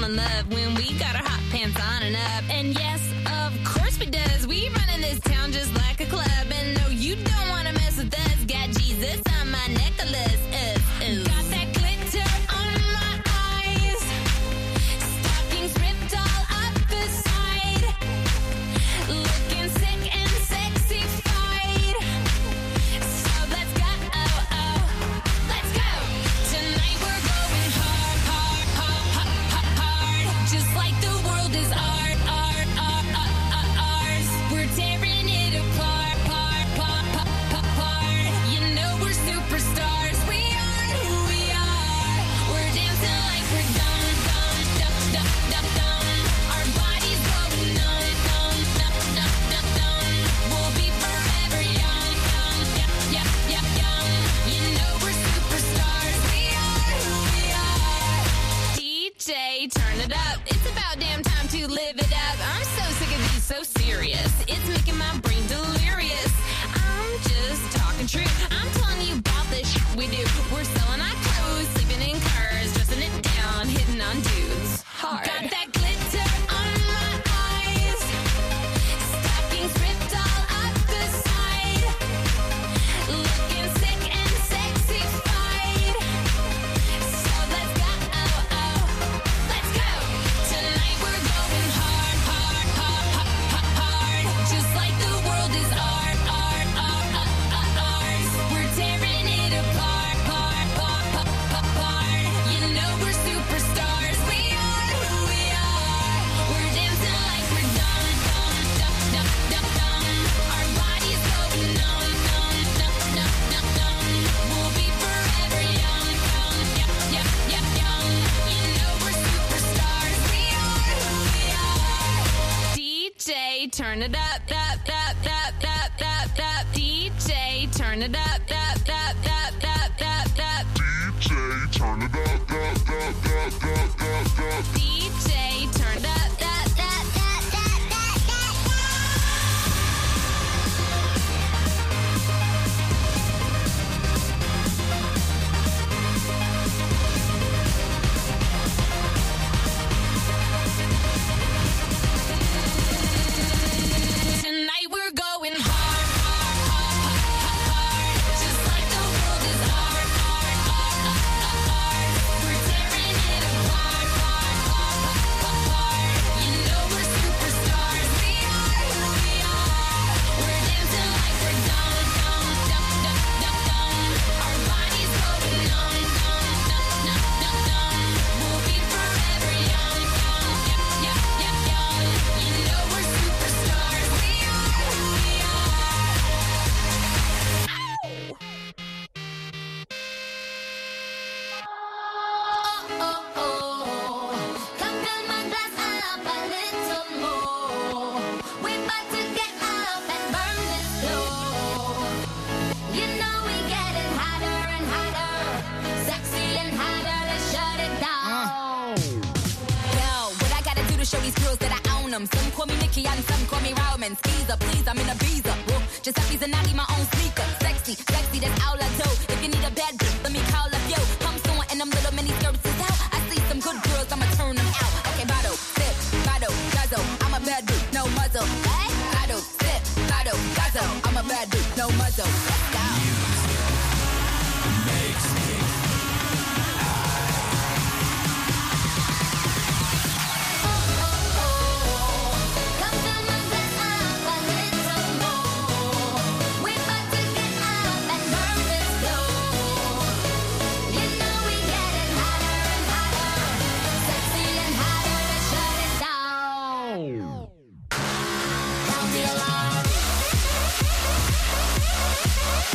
in love when we got our hot pants on and up. And yes, of course we does. We run in this town just like a club. And no, you don't want to mess with us. Got Jesus on my necklace. Got that glitter on my eyes. Stockings ripped all up the side. Looking sick and sexified. So let's go, let's go. Tonight we're going hard, hard, hard, hard, hard. Just like the world is ours. We're tearing it apart, part. You know we're superstars. We are who we are. We're dancing like we're dumb. Our bodies going numb. We'll be forever young. You know we're superstars. We are who we are. DJ, turn it up. It's about damn time to live it up. I'm so sick of these so serious. It's making my brain delirious. I'm just talking true. I'm telling you about this shit we do. We're selling our clothes, sleeping in cars, dressing it down, hitting on dudes hard. Got that glitter on my eyes. Stockings ripped all up the side. Looking sick and sexified. So let's go, let's go. Tonight we're going hard, hard, hard, hard, hard. Just like the world is ours. We're tearing it apart, part. You know we're superstars. We are who we are. We're dancing like we're dumb. Our bodies going numb. We'll be forever young. You know we're superstars. We are who we are. DJ, turn it up. DJ, turn it up. DJ, turn it up. DJ, turn it up. Tonight we're going hard, just like the world is ours. We're tearing it apart, part. You know we're superstars. We are who we are. We're dancing like we're dumb. Our bodies going numb. We'll be forever young. You know we're superstars. We are who we are. Come fill my glass up a little more. We're about to get up and burn this floor. You know we getting hotter and hotter, sexy and hotter. Let's shut it down. Yo, what I gotta do to show these girls that I own them? Some call me Nikki and some call me Roman. Skeezer, please, I'm in a visa. Whoa, just a piece of naughty, my own sneaker. Sexy, that's all I do. If you need a bad bitch, let me call up yo. I'm someone in them little mini skirts is out. I see some good girls, I'ma turn them out. Okay, bottle, sip, bottle, guzzle. I'm a bad bitch, no muzzle. Hey? Bottle, sip, bottle, guzzle. I'm a bad bitch, no muzzle. Let's go. Come fill my glass up a little more. We're about to get up and burn this floor. You know we getting hotter and hotter, sexy and hotter. Let's shut it down. Sound the alarm.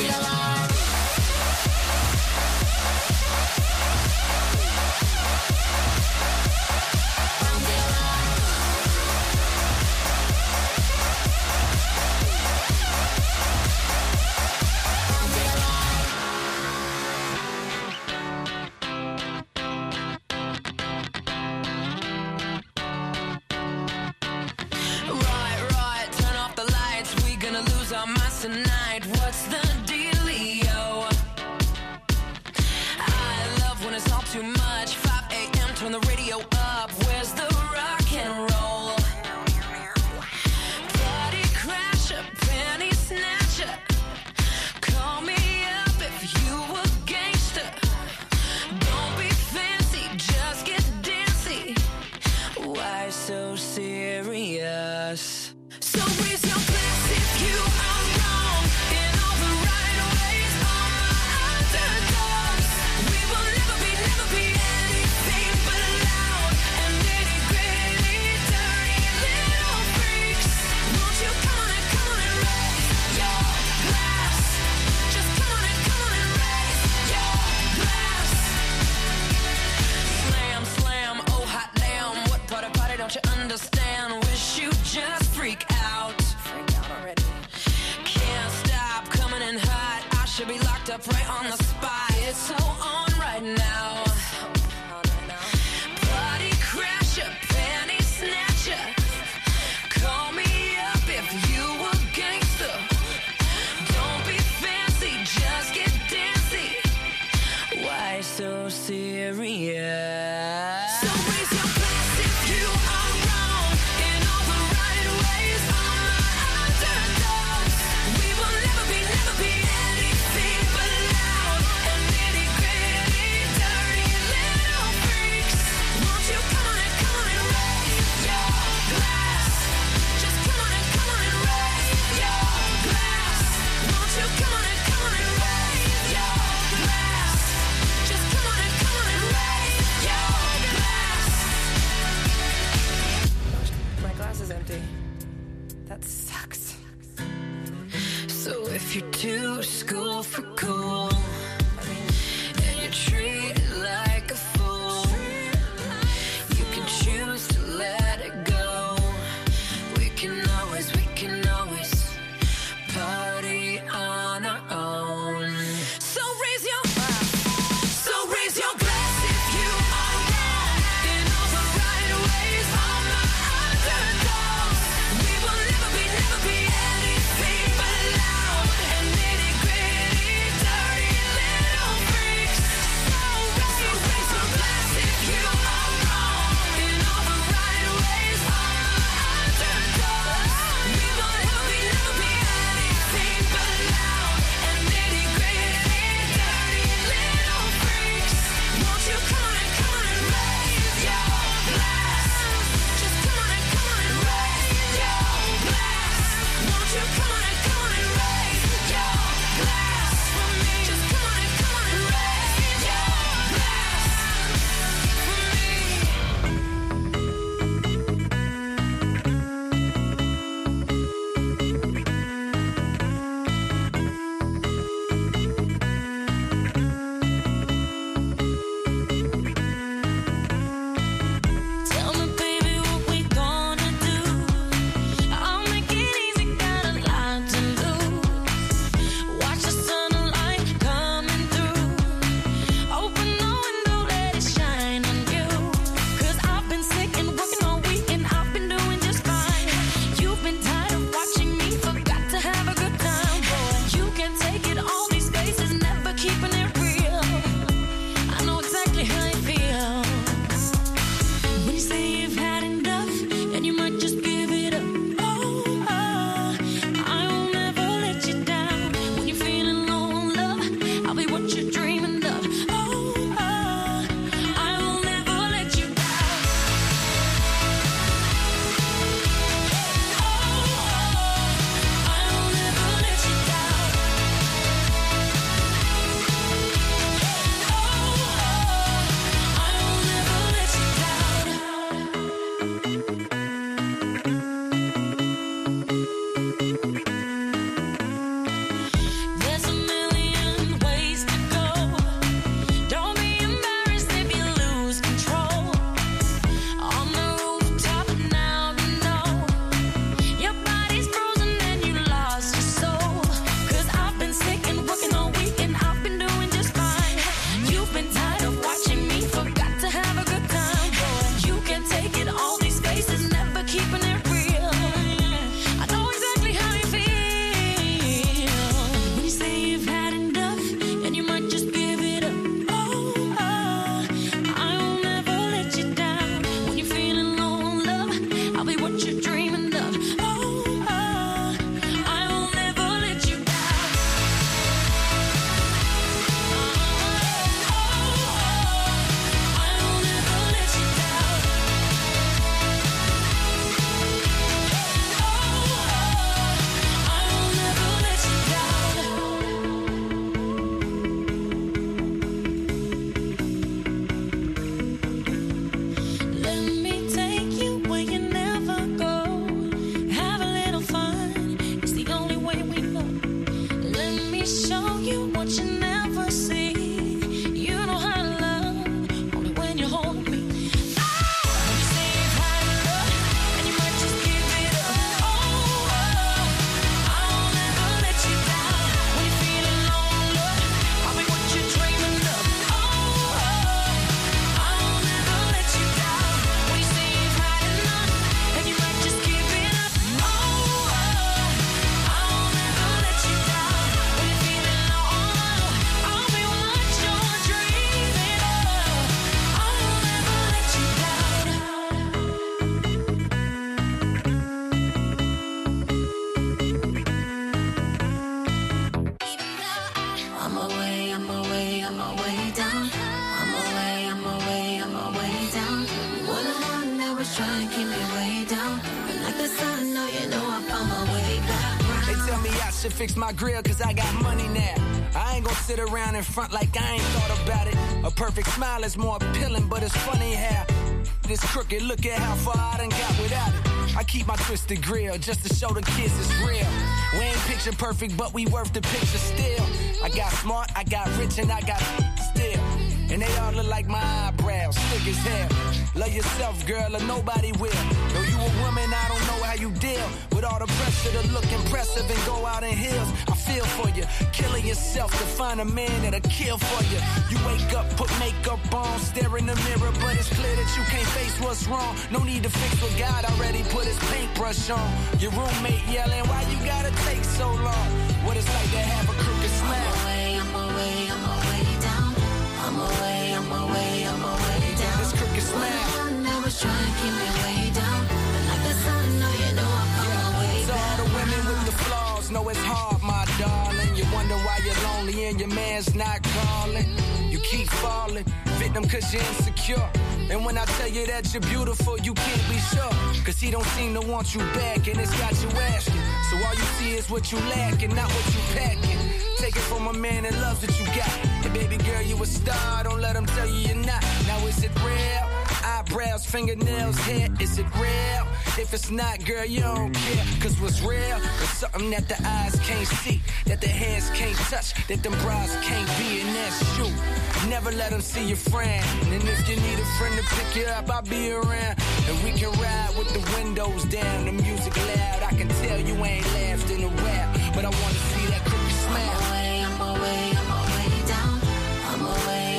Tonight, what's the dealio? I love when it's all too much. 5 a.m., turn the radio up. Where's the rock and roll? Party crasher, penny snatcher. Call me up if you a gangster. Don't be fancy, just get dancy. Why so serious? So raise your glass if you are wrong in all the right ways. All my underdogs, we will never be anything but loud and nitty gritty, dirty little freaks. Won't you come on and raise your glass? Just come on and raise your glass. Slam, slam, oh hot damn, what part of party don't you understand? Wish you just freak out. Already. Can't stop coming in hot. I should be locked up right on the spot. It's so on right now. Party crasher, penny snatcher. Call me up if you a gangster. Don't be fancy, just get dancy. Why so serious? So raise your glass if you are wrong in all the right ways. All my underdogs, we will never be anything but loud and nitty gritty, dirty little freaks. Won't you come on and raise your glass? Just come on and raise your glass. Won't you come on and raise your glass? Just come on and raise your glass. My glass is empty. That sucks. So if you're too school for cool and you treat it like a fool, you can choose to let it go. We can always party on our own. So raise your glass if you are wrong in all the right ways. All my underdogs, we will never be anything but loud and nitty gritty, dirty show you what you never see. You know how to love only when you hold me. You say you've had enough, and you might just give it up. I'll never let you down. When you're feeling lonely, I'll be what you're dreaming of. I'll never let you down. When you say you've had enough, and you might just give it up. I'll never let you down. When you're feeling lonely, I'll be what you're dreaming of. I'll never let you down. I'm away down. I'm away down. You're the one that was trying to keep me way down. But like the sun, no, you know I found my way back round. They tell me I should fix my grill cause I got money now. I ain't gon' sit around in front like I ain't thought about it. A perfect smile is more appealing, but it's funny how this crooked, look at how far I done got without it. I keep my twisted grill just to show the kids it's real. We ain't picture perfect, but we worth the picture still. I got smart, I got rich, and I got still. And they all look like my eyebrows, thick as hell. Love yourself, girl, or nobody will. Though you a woman, I don't know how you deal with all the pressure to look impressive and go out in heels. I feel for you, killing yourself to find a man that'll kill for you. You wake up, put makeup on, stare in the mirror, but it's clear that you can't face what's wrong. No need to fix what God already put his paintbrush on. Your roommate yelling, why you gotta take so long? What it's like to have a crooked smile. I'm away down. I'm away down. This crooked smile. I was trying to keep me way down. But like the sun, no, you know I found my way To all back the women with the flaws, know it's hard, my darling. You wonder why you're lonely and your man's not calling. You keep falling, victim cause you're insecure. And when I tell you that you're beautiful, you can't be sure. Cause he don't seem to want you back and it's got you asking. So all you see is what you lack and not what you packing. Take it from a man that loves what you got. And baby girl, you a star, don't let him tell you you're not. Now is it real? Eyebrows, fingernails, hair, is it real? If it's not, girl, you don't care. Cause what's real is something that the eyes can't see, that the hands can't touch, that them bras can't be, and that's you. Never let them see your friend. And if you need a friend to pick you up, I'll be around. And we can ride with the windows down, the music loud. I can tell you ain't laughed in a while, but I wanna see that crooked smile. I'm away down. I'm away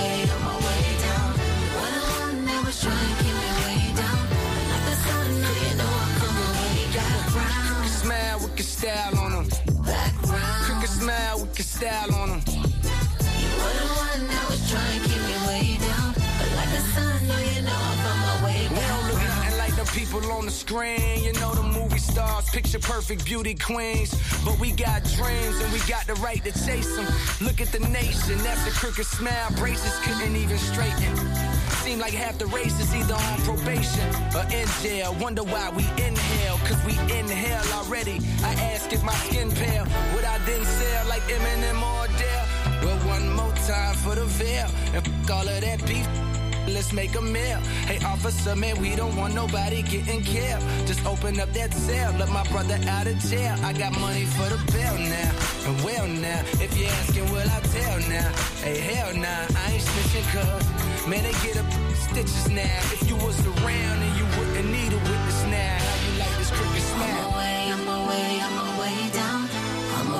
down. You're the one that was trying to keep me way down. But like the sun, no, you know I come away back round. Crooked smile with your style on them. Back round. Crooked smile with your style on them. You were the one that was trying to keep me way down. But like the sun, no, you know I found my way We back don't look round. nothing like the people on the screen. You know the movie stars, picture perfect beauty queens. But we got dreams and we got the right to chase them. Look at the nation, that's a crooked smile. Braces couldn't even straighten. Seem like half the race is either on probation or in jail. Wonder why we inhale, cause we inhale already. I ask if my skin pale, would I then sell like Eminem or Adele? Well, one more time for the veil, and f*** all of that beef. Let's make a meal. Hey, officer, man, we don't want nobody getting killed. Just open up that cell, let my brother out of jail. I got money for the bail now, and well now. If you're asking, will I tell now? Hey, hell nah, I ain't snitching cuz. Man, they get up stitches now. If you was around and you wouldn't need a witness now. How you like this crooked smile? I'm away down. I'm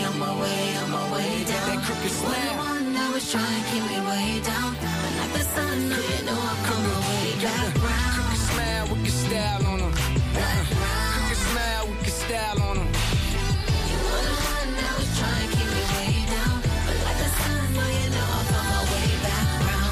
away down. That crooked You're the smile. one that was trying to keep me way down. But like the sun, no, you know I come away back round. Crooked smile with your style on them. Back round. Crooked smile with your style on them. You were the one that was trying to keep me way down. But like the sun, no, you know I found my way back round.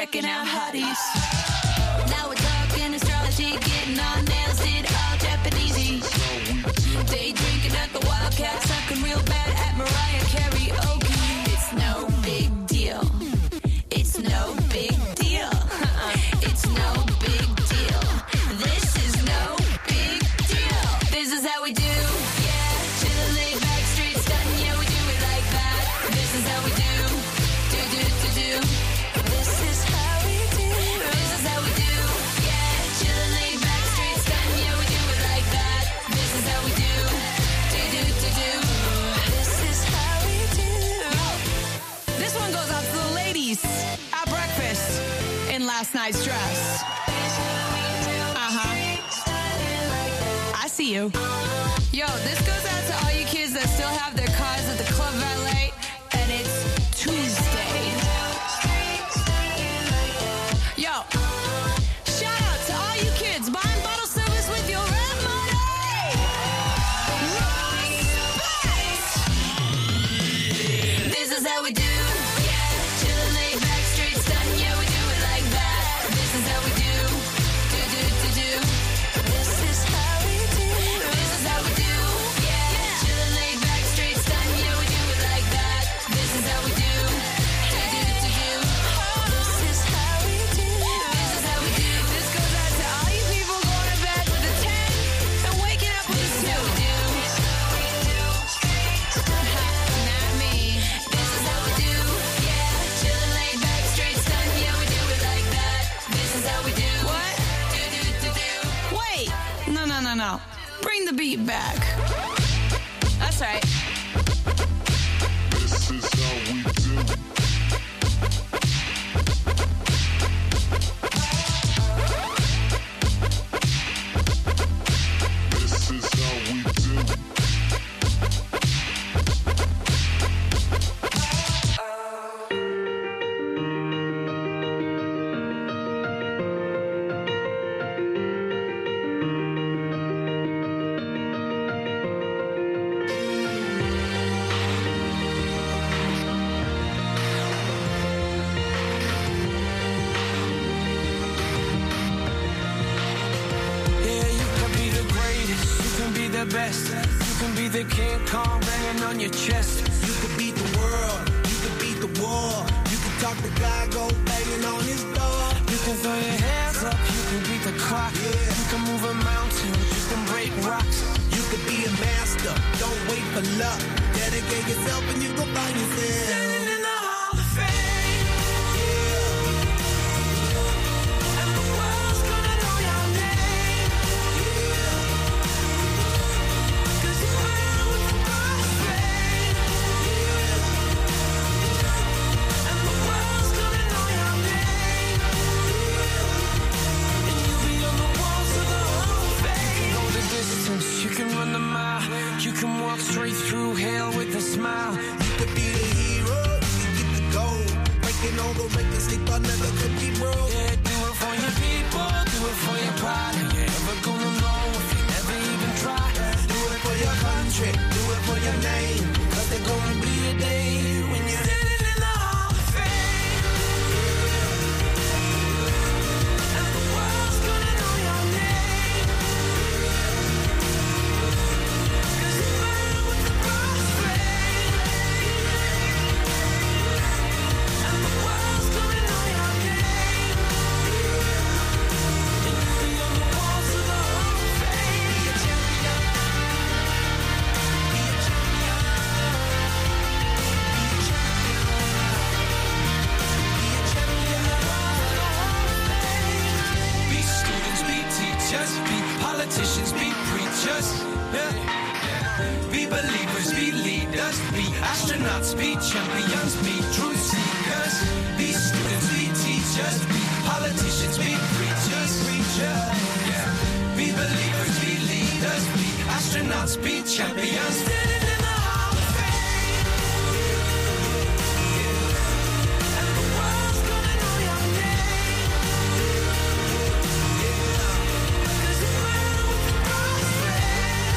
checking out hotties. Now we're talking astrology, getting on nails, did all Japanesey. Day drinking at the Wildcat, sucking real bad at Mariah karaoke. It's no big deal. It's no big deal. It's no big deal. This is no big deal. This is how we do. Yeah, chillin' laid back, straight stuntin'. Yeah, we do it like that. This is how we do. Do. This is how we do. This is how we do. Yeah, chillin' laid back, straight stuntin'. Yeah, we do it like that. This is how we do. Do. This is how we do. This one goes out to the ladies at breakfast in last night's dress. I see you. Yo, this goes out to all you kids that still have their cars at the Club Valet, and it's Tuesday. Yo, shout out to all you kids buying bottle service with your rent money. Respect! This is how we do. Yeah, chillin' laid back, straight stuntin'. Yeah, we do it like that. This is how we do. Do. This is how we do. This is how we do. Yeah, chillin' laid back, straight stuntin'. Yeah, we do it like that. This is how we do. Do. This is how we do. This is how we do. This goes out to all you people going to bed with a 10 and waking up with a 2. Not me. This is how we do. Yeah, chillin' laid back, straight stuntin'. Yeah, we do it like that. This is how we do. What? Do. Wait. No. Bring the beat back. That's right. This is how we do. This is how we do. Yeah, you can be the greatest, you can be the best, you can be the King Kong banging on your chest. You could beat the world, you could beat the war. You could talk to God, go banging on his door. You can throw your hands up, you can beat the clock. You can move a mountain, you can break rocks. You could be a master, don't wait for luck. Dedicate yourself and you go find yourself. Standing in the Hall of Fame, and the world's gonna know your name. 'Cause you're born with the crossfade, and the world's gonna know your name. And you'll be on the walls of the Hall of Fame. You can go the distance, you can run the mile, you can walk straight through hell with a smile. You could be the hero, you could get the gold. Breaking all the records they thought never could be broke. Yeah, do it for your people, do it for your pride. And you're never gonna know if you never even try. Do it for your country, do it for your name. 'Cause there's gonna be a day when you're Standing in the Hall of Fame, and the world's gonna know your name. 'Cause you're born with the crossfade, and the world's gonna know your name. And you'll be on the walls of the Hall of Fame. Be a champion. Be a champion. Be a champion. Be students, be teachers, be politicians, be preachers. Yeah. Be believers, be leaders, be astronauts, be champions, be truth seekers. Be students, be teachers, be politicians, be preachers. Yeah. Be believers, be leaders, be astronauts, be champions. Standing in the Hall of Fame, and the world's gonna know your name. 'Cause you're born with the crossfade,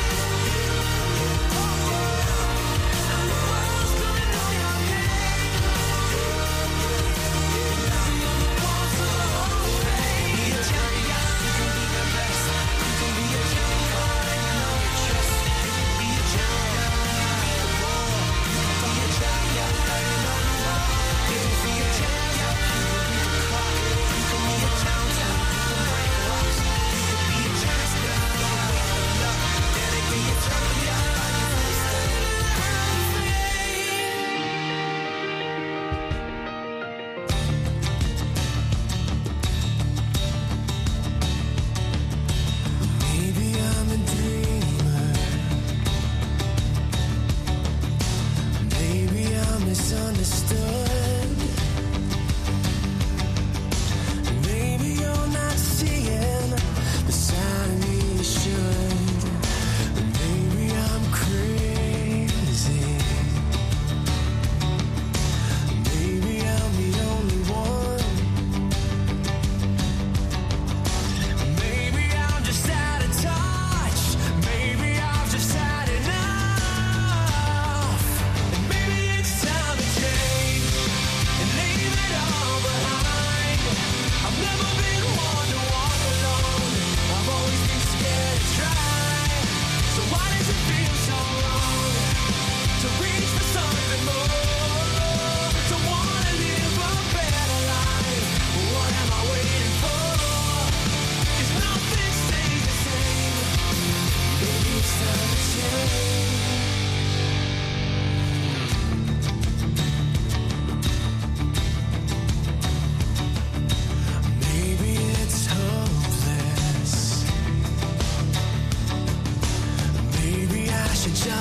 and the world's gonna know your name. Be on the walls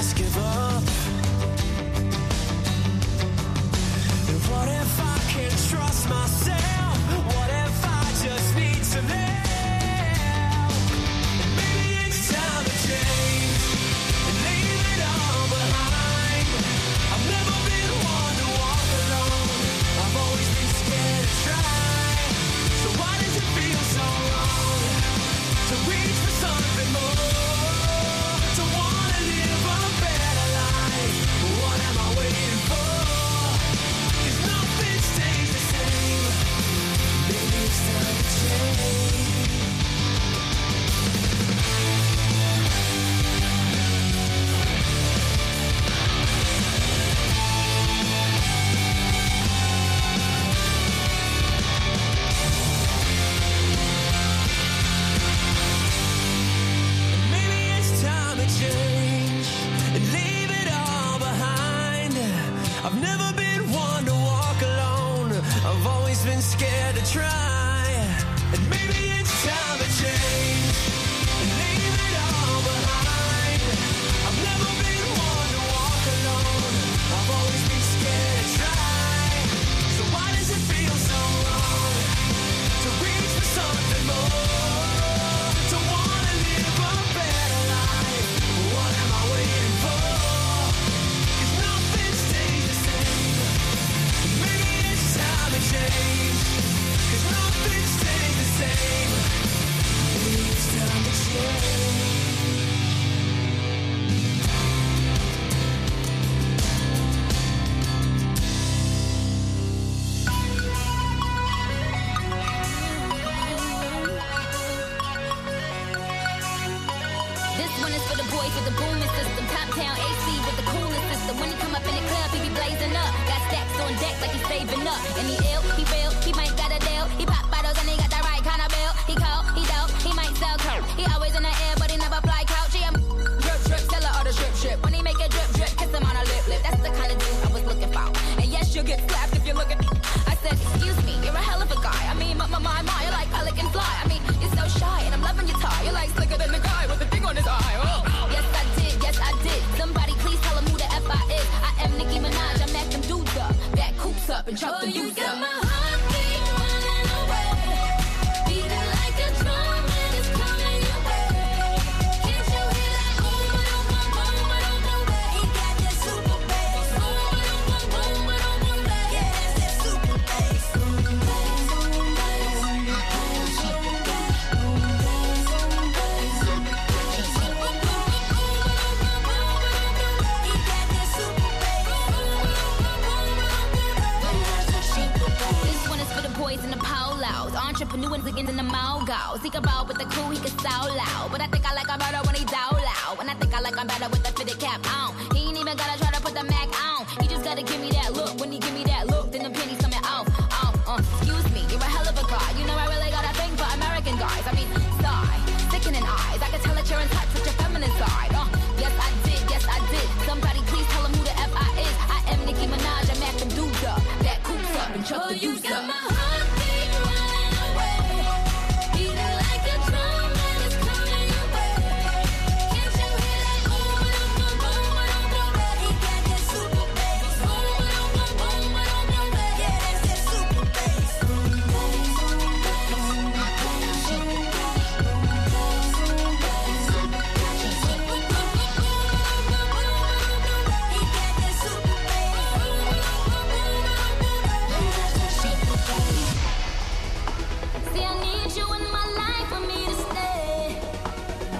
just give up? And what if I can't trust myself? What if I just need to live? And maybe it's time to change and leave it all behind. I've never been one to walk alone. I've always been scared to try. So why does it feel so wrong to reach for something more? To wanna live a better life. What am I waiting for? 'Cause nothing stays the same. Maybe it's time to change. Maybe it's time to change and leave it all behind. I've never been one to walk alone. I've always been scared to try. And maybe it's time to change and leave it all behind. I've never been one to walk alone. I've always been scared to try. So why does it feel so wrong to reach for something more? To wanna live a better life. What am I waiting for? 'Cause nothing stays the same. Maybe it's time to change. 'Cause nothing stays the same. Maybe it's time to change. This one is for the boys with the booming system. Top town AC with the coolest system. When he come up in the club, he be blazing up. Got stacks on deck like he's saving up. And he ill, he real, he might got a deal. He pop bottles and he got the right kind of bill. He cold, he dope, he might sell coke. He always in the air, but he never fly couch. He a drip drip, seller or the drip drip. When he make a drip drip, kiss him on a lip lip. That's the kind of dude I was looking for. And yes, you'll get slapped if you look at. I said, excuse me, you're a hell of a guy. I mean, my, you're like pelican fly. I mean, you're so shy, and I'm loving your tie. You're like slicker than the guy with the thing on his eye. Oh. Yes I did. Somebody please tell him who the F I is. I am Nicki Minaj. I met them dudes up, back coops up and chop the You dudes got up. my heartbeat running away, beating like a drum and it's coming your way. Can't you hear that boom, boom, boom, boom, boom, boom, boom? He got that super bass. Boom, boom, boom, boom, boom, boom, boom. Yeah, that's that super bass. Boom, bass, boom, bass, boom, bass, boom, bass, boom, bass, boom, bass. Super boom, boom, boom, boom, boom, boom, boom. He got that super bass. Boom, boom, boom, boom, boom, boom. That's that super bass. This one is for the boys in the polos. Entrepreneurs again in the mogos. He can roll with the crew, he can so loud. But I think I like him better when he down loud. And I think I like him better with the fitted cap on. He ain't even gotta try to put the Mac on. He just gotta give me that look when he